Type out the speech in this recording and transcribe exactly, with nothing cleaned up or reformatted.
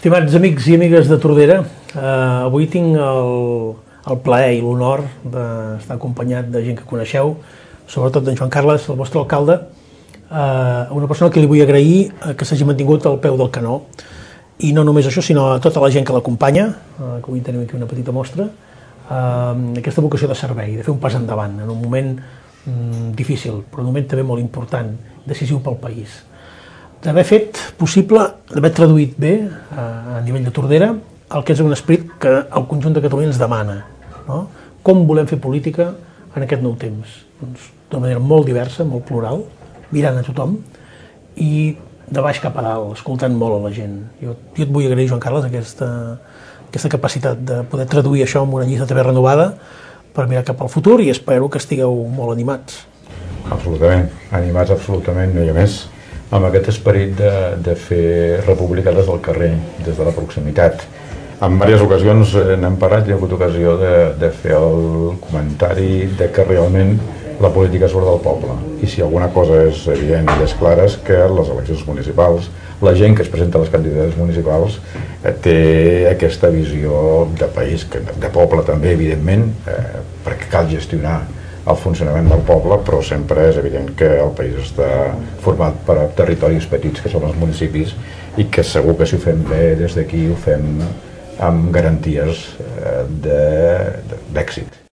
Estimats amics i amigues de Tordera, eh, avui tinc el, el plaer i l'honor d'estar acompanyat de gent que coneixeu, sobretot d'en Joan Carles, el vostre alcalde, eh, una persona que li vull agrair que s'hagi mantingut al peu del canó. I no només això, sinó a tota la gent que l'acompanya, eh, que avui tenim aquí una petita mostra, eh, aquesta vocació de servei, de fer un pas endavant, en un moment mm, difícil, però un moment també molt important, decisiu pel país. D'haver fet possible, d'haver traduït bé a nivell de Tordera el que és un esperit que el conjunt de Catalunya ens demana, no? Com volem fer política en aquest nou temps? Doncs, d'una manera molt diversa, molt plural, mirant a tothom i de baix cap a dalt, escoltant molt a la gent. Jo, jo et vull agrair, Joan Carles, aquesta, aquesta capacitat de poder traduir això en una llista també renovada per mirar cap al futur i espero que estigueu molt animats. Absolutament, animats absolutament, no hi ha més. Amb aquest esperit de, de fer república des del carrer, des de la proximitat. En diverses ocasions n'hem parlat i he hagut ocasió de, de fer el comentari de que realment la política surt del poble. I si alguna cosa és evident i és clara és que les eleccions municipals, la gent que es presenta a les candidatures municipals té aquesta visió de país, de poble també, evidentment, eh, perquè cal gestionar el funcionament del poble, però sempre és evident que el país està format per territoris petits, que són els municipis, i que segur que si ho fem bé des d'aquí ho fem amb garanties d'èxit.